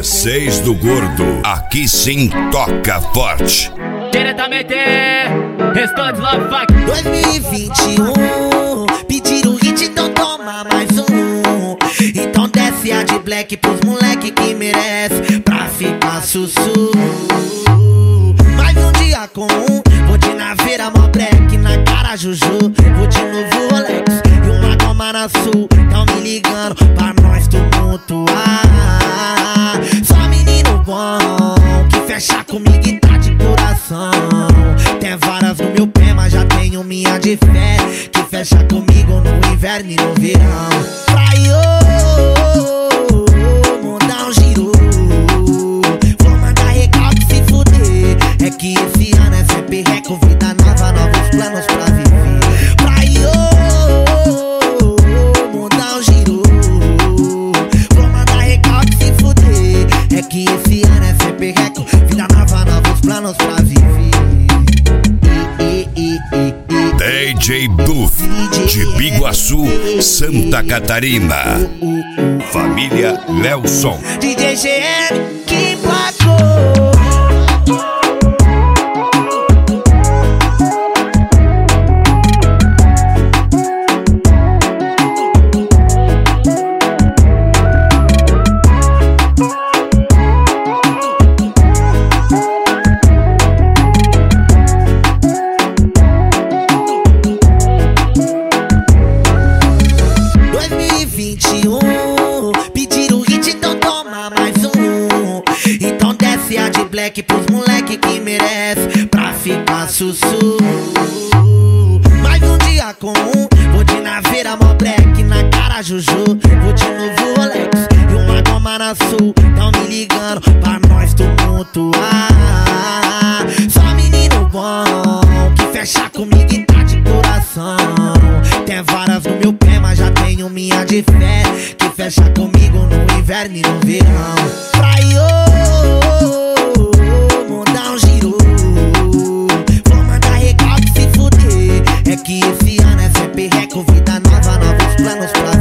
16 do Gordo, aqui sim toca forte. Diretamente, Restante Love Fuck 2021, pediram hit, então toma mais um. Então desce a de black pros moleque que merece, pra ficar sussu. Mais um dia comum, vou de naveira, mó black na cara Juju. Vou de novo Rolex e uma goma na sul. Tão me ligando pra nós tumultuar. Só menino bom, que fecha comigo e tá de coração. Tem várias no meu pé, mas já tenho minha de fé, que fecha comigo no inverno e no verão. Vai, mandar um giro. Vou mandar recalque se fuder. É que esse ano é sempre reco, vida nova, novos planos pra viver. Vai, mandar um giro. Vou mandar recalque se fuder. É que esse ano é sempre reco, vida nova, novos planos pra viver. DJ Buff, de Biguaçu, Santa Catarina. Família Lelson. DJ GM que emplacou. 2021, pediram hit, então toma mais um. Então desce a de black pros moleque que merece, pra ficar sussu. Mais um dia comum, vou de naveira, mó black na cara Juju. Vou de novo Rolex e uma goma na sul. Tão me ligando pra nós tumultuar. Só menino bom, que fecha comigo e tá de coração. Tem várias no meu pé, mas já tenho minha de fé, que fecha comigo no inverno e no verão. Vai, mandar um giro. Vou mandar recalque se fuder. É que esse ano é sempre reco, vida nova, novos planos pra